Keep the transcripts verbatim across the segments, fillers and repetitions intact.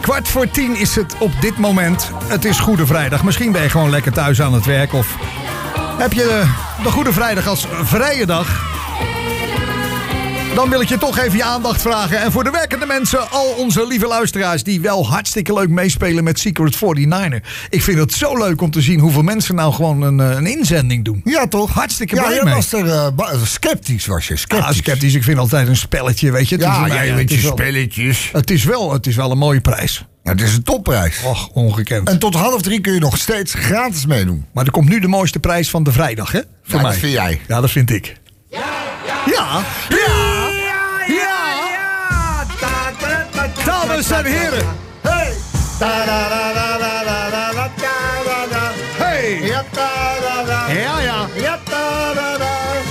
Kwart voor tien is het op dit moment. Het is Goede Vrijdag. Misschien ben je gewoon lekker thuis aan het werk. Of heb je de Goede Vrijdag als vrije dag. Dan wil ik je toch even je aandacht vragen. En voor de werkende mensen, al onze lieve luisteraars die wel hartstikke leuk meespelen met Secret forty-niner. Ik vind het zo leuk om te zien hoeveel mensen nou gewoon een, een inzending doen. Ja, toch? Hartstikke ja, blij je mee. was er uh, ba- sceptisch, was je. Sceptisch. Ja, sceptisch. Ik vind altijd een spelletje, weet je. Het Ja, is een, ja, ja, het het is is wel- spelletjes. Het is, wel, het is wel een mooie prijs. Ja, het is een topprijs. Och, ongekend. En tot half drie kun je nog steeds gratis meedoen. Maar er komt nu de mooiste prijs van de vrijdag, hè? Voor Ja, mij. dat vind jij. Ja, dat vind ik. Ja, ja, ja, ja. Dames en heren. Hey! Ta-da-da-da-da-da-da-da-da-da. Hey. Ja, ta-da-da. Ja, ja. Ja, ta-da-da.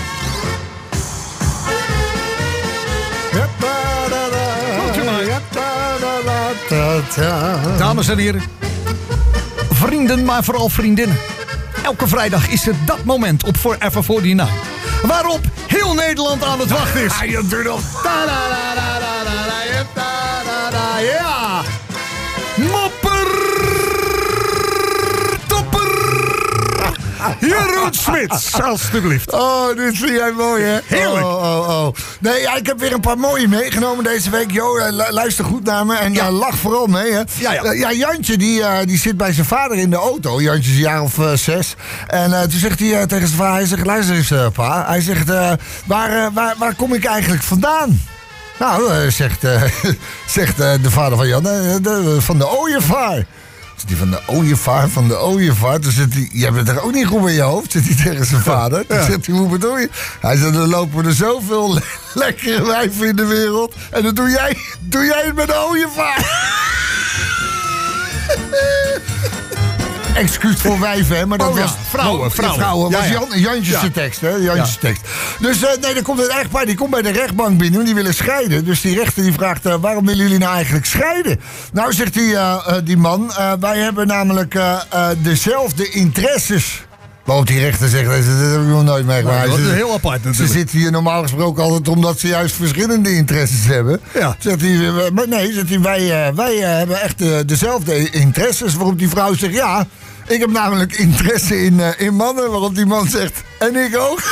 Ja, ta-da-da. Komt u maar. Ja, ta-da-da. Ta-ta. Dames en heren. Vrienden, maar vooral vriendinnen. Elke vrijdag is het dat moment op Forever forty-nine. Waarop heel Nederland aan het wachten is. Ja, doe nog. Ja! Mopper! Topper! Jeroen Smits, alstublieft. Oh, dit vind jij mooi, hè? Heerlijk. Oh, oh, oh. Nee, ja, ik heb weer een paar mooie meegenomen deze week. Jo, eh, lu- luister goed naar me en Ja. eh, lach vooral mee, hè? Ja, ja. Eh, ja, Jantje, die, eh, die zit bij zijn vader in de auto. Jantje is een jaar of eh, zes. En eh, toen zegt hij eh, tegen zijn vader, hij zegt, luister eens, eh, pa. Hij zegt, eh, waar, eh, waar, waar kom ik eigenlijk vandaan? Nou, eh, zegt, eh, zegt eh, de vader van Jan, eh, de- van de ooievaar. Is die van de ooievaar, van de ooievaar. Toen zit hij, jij bent er ook niet goed in je hoofd, zit hij tegen zijn vader. Toen Ja. zegt hij, hoe bedoel je? Hij zegt, er lopen er zoveel le- lekkere wijven in de wereld. En dan doe jij, doe jij het met de ooievaar. Excuus voor wijven, hè, maar dat Oh ja, was... vrouwen, Ja, vrouwen. vrouwen. Ja, was ja. Jan, Jantjes Ja. tekst, hè? Jantjes Ja. tekst. Dus eh, nee, dan komt het echtpaar, die komt bij de rechtbank binnen, want die willen scheiden. Dus die rechter die vraagt, eh, waarom willen jullie nou eigenlijk scheiden? Nou, zegt die, eh, eh, die man, eh, wij hebben namelijk eh, eh, dezelfde interesses. Waarop die rechter zegt, dat heb ik nog nooit meegemaakt. Nou, dat is Ze- heel apart Ze natuurlijk. zitten hier normaal gesproken altijd omdat ze juist verschillende interesses hebben. Ja. Zegt hij, eh, maar nee, zegt hij, wij, eh, wij eh, hebben echt eh, dezelfde interesses. Waarop die vrouw zegt, ja, ik heb namelijk interesse in, eh, in mannen. Waarop die man zegt, en ik ook.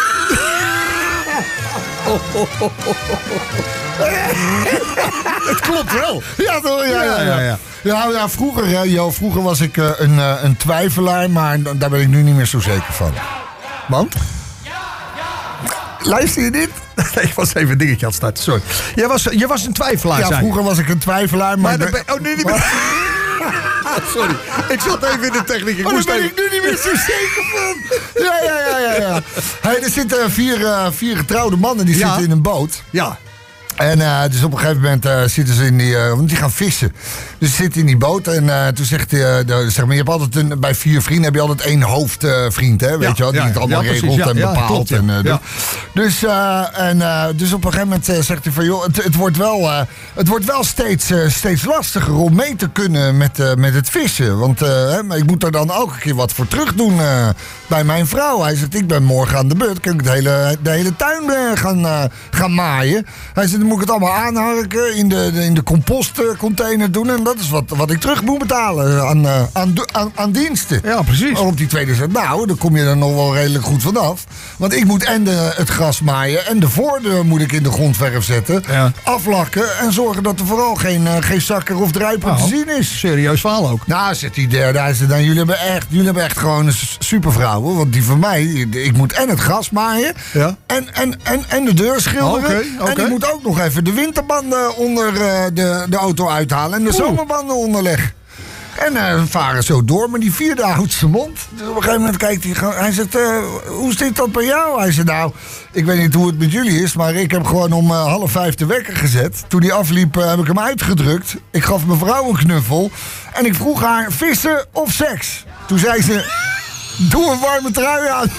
Het klopt wel. Ja, toch? Ja, ja, Ja, ja. ja, ja. Ja, ja, vroeger, hè, Jo, vroeger was ik eh, een, eh, een twijfelaar, maar da- daar ben ik nu niet meer zo zeker van. Want? Luister je dit? Nee, ik was even een dingetje aan het starten, sorry. Jij was, jij was een twijfelaar, Ja, zei je. vroeger was ik een twijfelaar, maar... Maar dan ben, oh, nee, niet meer. Sorry, ik zat even in de techniek. Ik Oh, daar moest ben even... ik nu niet meer zo zeker van. Ja, ja, ja, ja. ja. Hey, er zitten vier, uh, vier getrouwde mannen die Ja. zitten in een boot. Ja, En uh, dus op een gegeven moment uh, zitten ze in die... Uh, want die gaan vissen. Dus ze zitten in die boot. En uh, toen zegt hij... Uh, de- zeg maar, je hebt altijd een, bij vier vrienden heb je altijd één hoofdvriend. Uh, weet Ja, je wel? Die ja, het allemaal ja, precies, regelt ja, en ja, bepaalt. klopt, ja. En, uh, Ja. doet. Dus, uh, en, uh, dus op een gegeven moment uh, zegt hij van... joh, het, het, wordt wel, uh, het wordt wel steeds, uh, steeds lastiger om mee te kunnen met, uh, met het vissen. Want uh, hè, maar ik moet er dan elke keer wat voor terug doen uh, bij mijn vrouw. Hij zegt, ik ben morgen aan de beurt. Kan ik het hele, de hele tuin uh, gaan, uh, gaan maaien. Hij zegt, dan moet ik het allemaal aanharken, in de, de, in de compostcontainer doen. En dat is wat, wat ik terug moet betalen aan, uh, aan, aan, aan diensten. ja, precies. Waarop die tweede zegt, nou, dan kom je er nog wel redelijk goed vanaf. Want ik moet en de, het gras maaien en de voordeur moet ik in de grondverf zetten. Ja. Aflakken en zorgen dat er vooral geen, uh, geen zakker of druiper Nou, te zien is. serieus verhaal ook. Nou, zegt die derde, hij zegt, nou, jullie hebben echt, jullie hebben echt gewoon een s- supervrouwen. Want die van mij, ik moet en het gras maaien Ja. en, en, en, en de deur schilderen. Oké, oké. En ik moet ook nog even de winterbanden onder uh, de, de auto uithalen en de Oeh. zomerbanden onderleggen. En uh, we varen zo door, maar die vierde houdt zijn mond. Dus op een gegeven moment kijkt hij gewoon. Hij zegt, uh, hoe zit dat bij jou? Hij zegt, nou, ik weet niet hoe het met jullie is, maar ik heb gewoon om uh, half vijf de wekker gezet. Toen die afliep uh, heb ik hem uitgedrukt. Ik gaf mijn vrouw een knuffel. En ik vroeg haar, vissen of seks? Toen zei ze, doe een warme trui aan.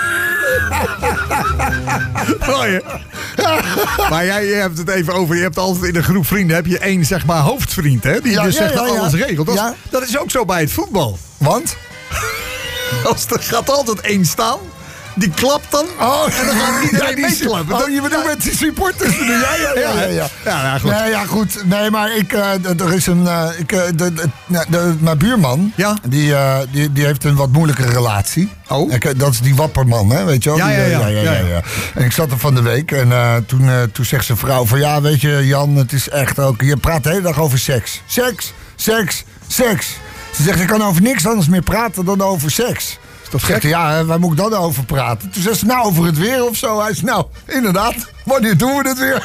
Mooi, hè? Maar jij je hebt het even over, je hebt altijd in een groep vrienden heb je één, zeg maar, hoofdvriend, hè? Die Ja, dus ja, zegt ja, dat ja. alles regelt. Dat, is- Ja. dat is ook zo bij het voetbal. Want? Als er gaat altijd één staan, die klapt dan. Oh, en dan gaat iedereen ja, meeklappen. Oh, je bedoelt met die supporters? Ja, ja, ja. ja, ja. ja, ja goed. Nee, ja, goed. Nee, maar ik, uh, er is een... Uh, ik, uh, de, de, de, de, mijn buurman, ja? die, uh, die, die heeft een wat moeilijke relatie. Oh. Ik, dat is die wapperman, hè, weet je wel? Ja, die, ja, ja. ja, ja, ja, ja, ja. En ik zat er van de week en uh, toen, uh, toen zegt zijn vrouw van... Ja, weet je, Jan, het is echt ook... Je praat de hele dag over seks. Seks, seks, seks. Ze zegt, ik kan over niks anders meer praten dan over seks. Dat zegt hij, ja, waar moet ik dan over praten? Toen zegt ze, nou, over het weer of zo. Hij zei, nou, inderdaad, wanneer doen we het weer?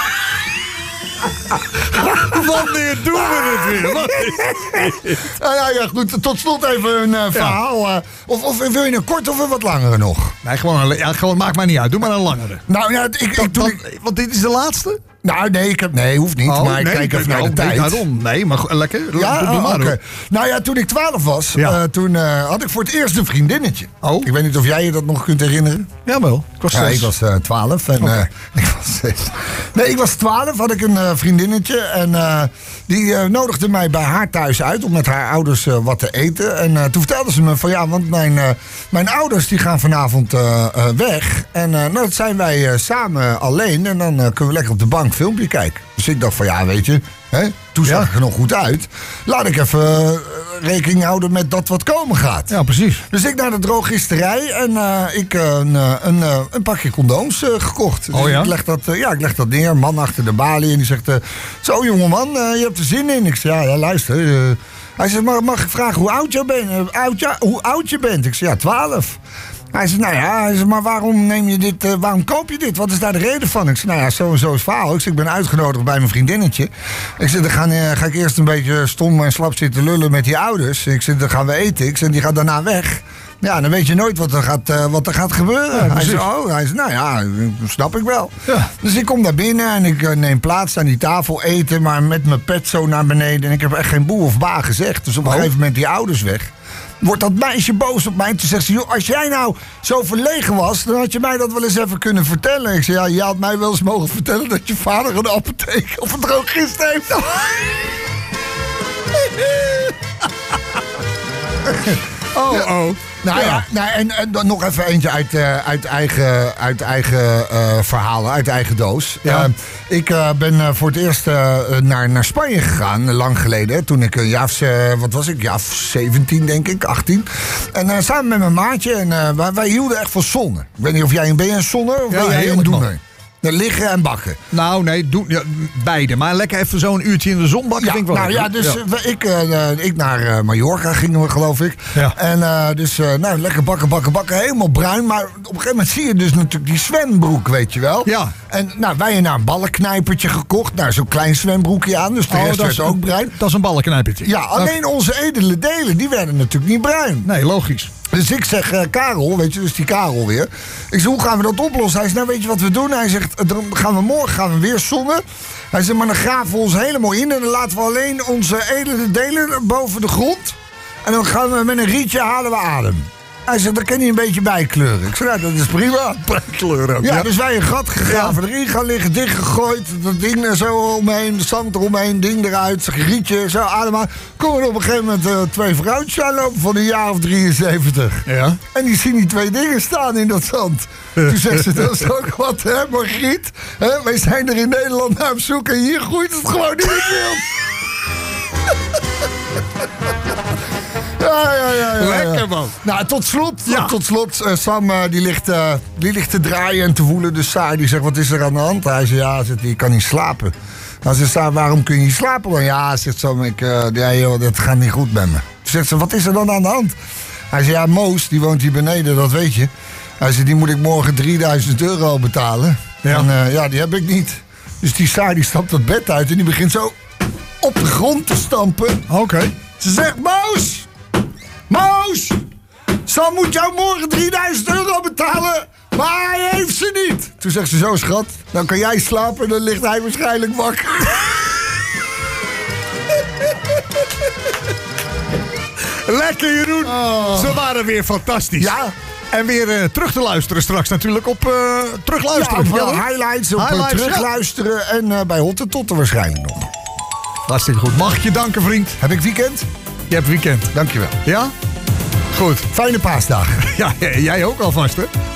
Wanneer doen we het weer? Wat is nou, ja, ja, goed, tot slot even een uh, verhaal. Uh, of, of wil je een kort of een wat langere nog? Nee, gewoon, een, ja, gewoon maakt mij niet uit. Doe maar een langere. Nou ja, ik, dat, ik, doe, dat, ik, want dit is de laatste? Nou, nee, ik heb, nee, hoeft niet. Oh, maar nee, ik kijk even nou, naar de nee, tijd. Daarom. Nee, maar lekker. Ja, doe, doe oh, maar. Okay. Nou ja, toen ik twaalf was, ja. uh, toen uh, had ik voor het eerst een vriendinnetje. Oh. Ik weet niet of jij je dat nog kunt herinneren. Jawel, ik was ja, zes. ik was uh, twaalf en okay. uh, ik was zes. Nee, ik was twaalf, had ik een uh, vriendinnetje en uh, die uh, nodigde mij bij haar thuis uit om met haar ouders uh, wat te eten. En uh, toen vertelde ze me van ja, want mijn, uh, mijn ouders die gaan vanavond uh, uh, weg. En uh, nou, dat zijn wij uh, samen alleen en dan uh, kunnen we lekker op de bank filmpje kijken. Dus ik dacht van ja, weet je, hè, toen zag ik er nog goed uit. Laat ik even uh, rekening houden met dat wat komen gaat. Ja, precies. Dus ik naar de drogisterij en uh, ik uh, een, een, uh, een pakje condooms uh, gekocht. Dus oh ja? Ik leg, dat, uh, ja, ik leg dat neer, man achter de balie en die zegt... Uh, zo jongeman, uh, je hebt er zin in. Ik zeg, ja, ja luister... Uh, hij zegt, mag, mag ik vragen hoe oud je bent? Uh, oud, ja, hoe oud je bent? Ik zeg, ja, twaalf. Hij zegt, nou ja, hij zegt, maar waarom neem je dit, uh, waarom koop je dit? Wat is daar de reden van? Ik zeg, nou ja, zo en zo is het verhaal. Ik zeg, ik ben uitgenodigd bij mijn vriendinnetje. Ik zeg, dan ga, uh, ga ik eerst een beetje stom en slap zitten lullen met die ouders. Ik zeg, dan gaan we eten. Ik zeg, die gaat daarna weg. Ja, dan weet je nooit wat er gaat, uh, wat er gaat gebeuren. Ja, hij zegt, oh, hij zegt, nou ja, dat snap ik wel. Ja. Dus ik kom daar binnen en ik uh, neem plaats aan die tafel eten, maar met mijn pet zo naar beneden. En ik heb echt geen boe of ba gezegd. Dus op een oh. gegeven moment die ouders weg. Wordt dat meisje boos op mij. Toen zegt ze, joh, als jij nou zo verlegen was, dan had je mij dat wel eens even kunnen vertellen. Ik zei, ja, je had mij wel eens mogen vertellen dat je vader een apotheek of een drogist heeft. Oh, oh. Nou ja, ja nou, en, en dan nog even eentje uit, uh, uit eigen, uit eigen uh, verhalen, uit eigen doos. Ja. Uh, ik uh, ben uh, voor het eerst uh, naar, naar Spanje gegaan, lang geleden. Toen ik een jaar of, uh, wat was ik, jaar zeventien denk ik, achttien. En uh, samen met mijn maatje, en uh, wij, wij hielden echt van zonnen. Ik weet niet of jij, ben je een zonner of ja, ben jij een doener? Liggen en bakken. Nou, nee, doen, ja, beide. Maar lekker even zo'n uurtje in de zon bakken ja, vind ik wel nou lekker. ja, dus ja. Ik, uh, ik naar uh, Mallorca gingen we, geloof ik. Ja. En uh, dus, uh, nou, lekker bakken, bakken, bakken. Helemaal bruin. Maar op een gegeven moment zie je dus natuurlijk die zwembroek, weet je wel. Ja. En nou, wij hebben een ballenknijpertje gekocht. Nou, zo'n klein zwembroekje aan. Dus de oh, rest werd ook bruin. Dat is een ballenknijpertje. Ja, alleen okay. Onze edele delen, die werden natuurlijk niet bruin. Nee, logisch. Dus ik zeg, uh, Karel, weet je, dus die Karel weer. Ik zeg, hoe gaan we dat oplossen? Hij zegt, nou weet je wat we doen? Hij zegt, dan gaan we morgen gaan we weer zonnen. Hij zegt, maar dan graven we ons helemaal in. En dan laten we alleen onze edele delen boven de grond. En dan gaan we met een rietje halen we adem. Hij zegt, dan kan hij een beetje bijkleuren. Ik zeg, nou, dat is prima. Bijkleuren ook, ja, ja. Dus wij een gat gegraven, ja. Erin gaan liggen, dichtgegooid. Dat ding er zo omheen, de zand eromheen, ding eruit. Rietje, zo ademhalen. Komen er op een gegeven moment uh, twee vrouwtjes aanlopen van een jaar of drieënzeventig. Ja. En die zien die twee dingen staan in dat zand. Toen zegt ze, dat is ook wat, hè, Margriet? Hè, wij zijn er in Nederland naar op zoek en hier groeit het gewoon niet in wild. Ja, ja, ja, ja. Lekker, man. Nou, tot slot, ja. tot slot uh, Sam uh, die, ligt, uh, die ligt te draaien en te woelen. Dus Saar die zegt, wat is er aan de hand? Hij zegt, ja, zegt, die kan niet slapen. Dan zegt Saar, waarom kun je niet slapen dan? Ja, zegt Sam, ik, uh, ja, joh, dat gaat niet goed met me. Toen zegt ze, wat is er dan aan de hand? Hij zegt, ja, Moos, die woont hier beneden, dat weet je. Hij zegt, die moet ik morgen drieduizend euro betalen. Ja. En uh, ja, die heb ik niet. Dus die Saar die stapt dat bed uit en die begint zo op de grond te stampen. Oké. Okay. Ze zegt, Moos! Moos! Sam moet jou morgen drieduizend euro betalen, maar hij heeft ze niet. Toen zegt ze, zo schat, dan kan jij slapen en dan ligt hij waarschijnlijk wakker. Lekker, Jeroen. Oh. Ze waren weer fantastisch. Ja. En weer uh, terug te luisteren straks natuurlijk op uh, terugluisteren. Ja, op uh, highlights, op highlights, uh, terugluisteren ja. En uh, bij Hottentotten waarschijnlijk nog. Hartstikke goed. Mag ik je danken, vriend? Heb ik weekend? Je hebt weekend. Dankjewel. Ja? Goed. Fijne paasdagen. Ja, jij ook alvast, hè?